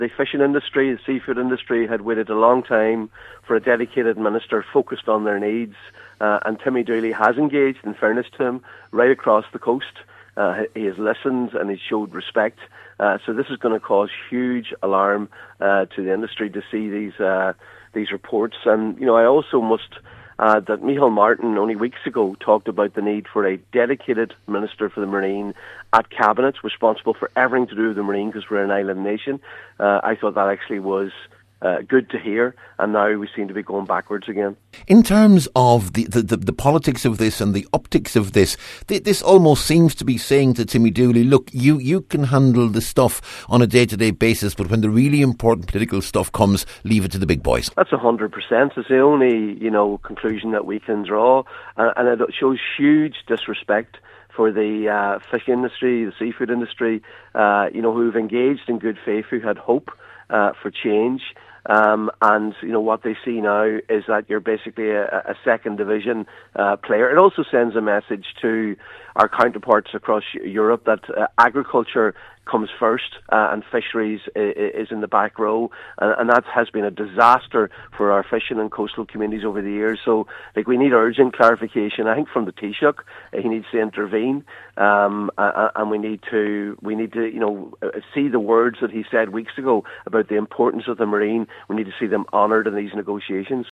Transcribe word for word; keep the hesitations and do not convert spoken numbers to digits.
The fishing industry, the seafood industry had waited a long time for a dedicated minister focused on their needs, uh, and Timmy Dooley has engaged, in fairness to him, right across the coast. Uh, he has listened and he showed respect. Uh, so this is going to cause huge alarm uh, to the industry to see these uh, these reports. And, you know, I also must add that Micheál Martin only weeks ago talked about the need for a dedicated Minister for the Marine at Cabinet, responsible for everything to do with the Marine because we're an island nation. Uh, I thought that actually was Uh, good to hear, and now we seem to be going backwards again. In terms of the, the, the, the politics of this and the optics of this, th- this almost seems to be saying to Timmy Dooley, look, you, you can handle the stuff on a day-to-day basis, but when the really important political stuff comes, leave it to the big boys. That's one hundred percent. It's the only, you know, conclusion that we can draw, uh, and it shows huge disrespect for the uh, fishing industry, the seafood industry, uh, you know, who've engaged in good faith, who had hope uh, for change. Um, and, you know, what they see now is that you're basically a, a second division uh, player. It also sends a message to our counterparts across Europe that uh, agriculture comes first uh, and fisheries is in the back row, and, and that has been a disaster for our fishing and coastal communities over the years. So, like, we need urgent clarification. I think from the Taoiseach, he needs to intervene, um, and we need to we need to you know see the words that he said weeks ago about the importance of the Marine. We need to see them honoured in these negotiations.